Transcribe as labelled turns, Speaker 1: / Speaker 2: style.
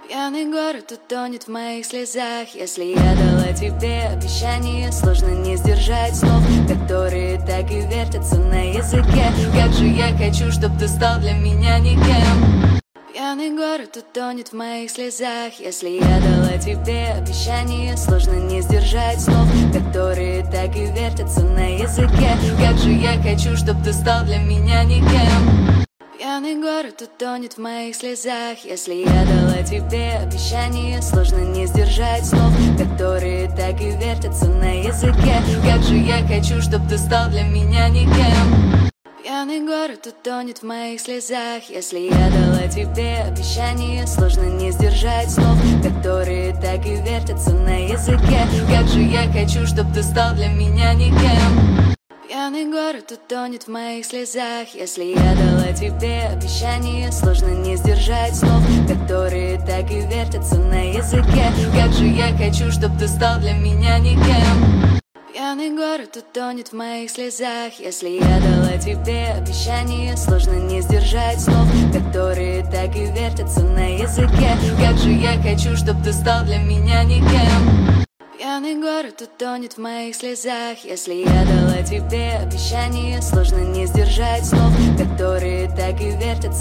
Speaker 1: Пьяный город утонет в моих слезах. Если я дала тебе обещание, сложно не сдержать слов, которые так и вертятся на языке. Как же я хочу, чтоб ты стал для меня никем. Пьяный город утонет в моих слезах. Если я дала тебе обещание, сложно не сдержать слов, которые так и вертятся на языке. Как же я хочу, чтоб ты стал для меня никем. Пьяный город утонет в моих слезах. Если я дала тебе обещание, сложно не сдержать слов, которые так и вертятся на языке. Как же я хочу, чтоб ты стал для меня никем. Пьяный город утонет в моих слезах. Если я дала тебе обещание, сложно не сдержать слов, которые так и вертятся на языке. Как же я хочу, чтоб ты стал для меня никем. Пьяный город утонет в моих слезах. Если я дала тебе обещание, сложно не сдержать слов, которые так и вертятся на языке. Как же я хочу, чтоб ты стал для меня никем. Пьяный город утонет в моих слезах. Если я дала тебе обещание, сложно не сдержать слов, которые так и вертятся на языке. Как же я хочу, чтоб ты стал для меня никем. Пьяный город утонет в моих слезах. Если я дала тебе обещание, сложно не сдержать слов, которые так и вертятся